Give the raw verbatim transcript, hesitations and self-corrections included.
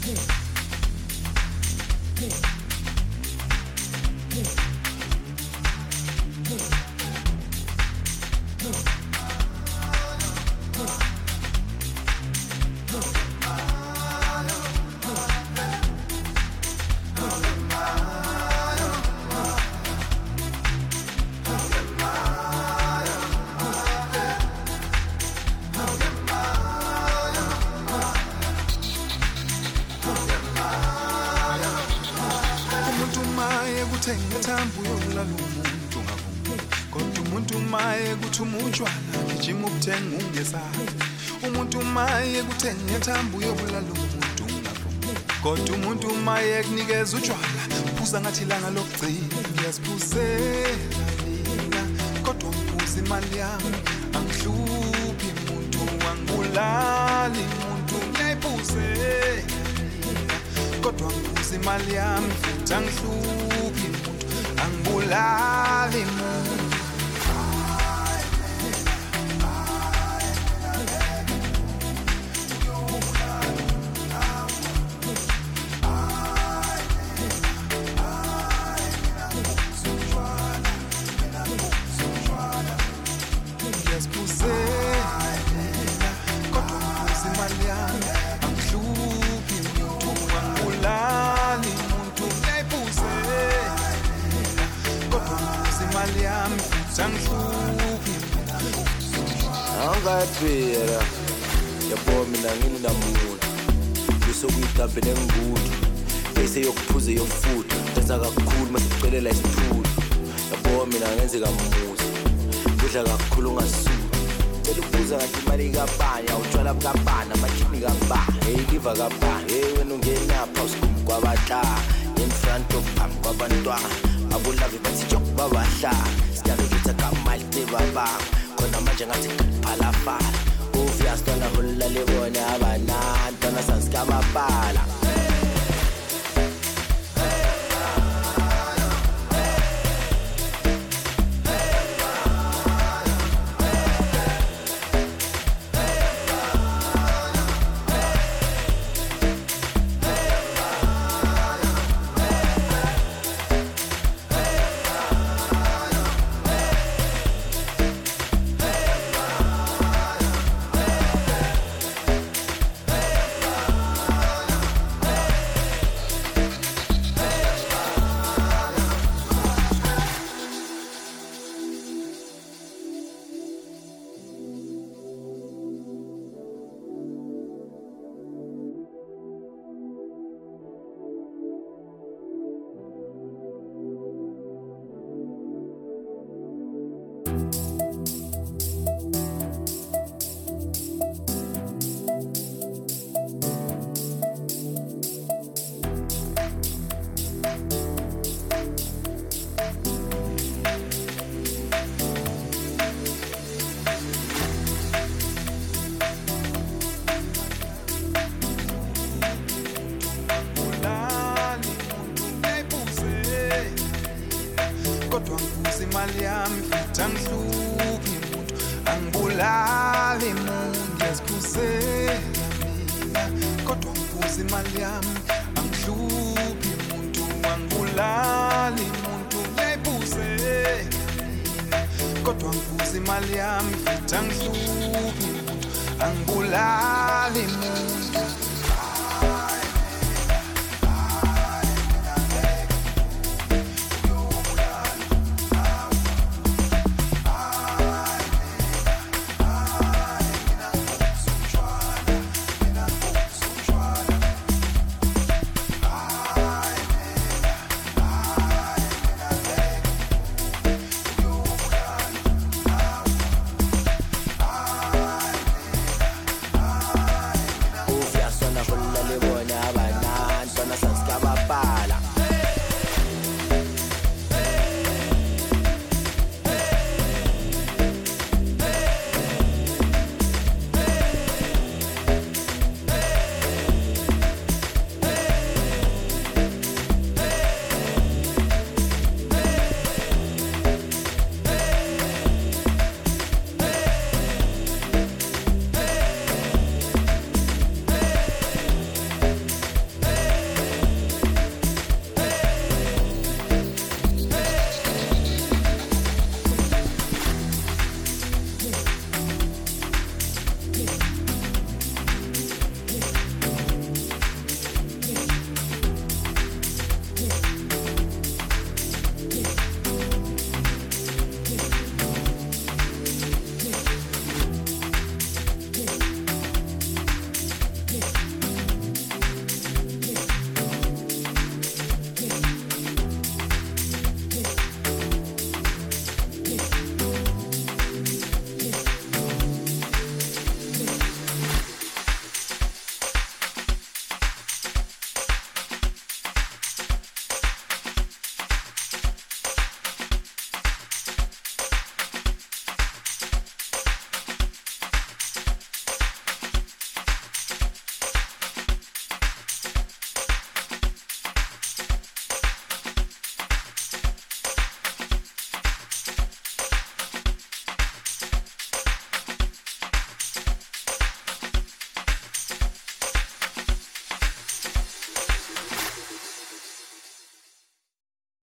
Umuntu maye kuthenga thambo yobulala umuntu ngapho kodwa umuntu maye kunikeza utshwala phuza ngathi langa lokugcina ngiyaziphuzela mina kodwa ngiphuza imali yami angihluphi umuntu wangibulali umuntu ngiyayiphuzela kodwa ngiphuza imali yami futhi angihluphi umuntu angibulali umuntu Angaphela yabo mina nginamuntu kusokuyidambe nengudu bese yokuphuza yofuthi benza kakhulu masicelela isithulu yabo mina ngenze kamuzi kudla kakhulu ngasuka cela ukubuza ngathi imali kabanya utshwala kabana amajini kabana hey liva kabana hey wena ungenapha usikhumbu kwabata in front of am kwabantwana abulavi bathi jok babahla sicela ukuthi kamali tebaba khona manje ngathi phalafala uviyastona holla lebona abanantwana sansikababhala kodwa ngibuza imali yami futhi angihluphi umuntu angibulali umuntu ngiyaziphuzela mina kodwa ngibuza imali yami angihluphi umuntu angibulali umuntu ngiyayiphuzela mina kodwa ngibuza imali yami futhi angihluphi umuntu angibulali umuntu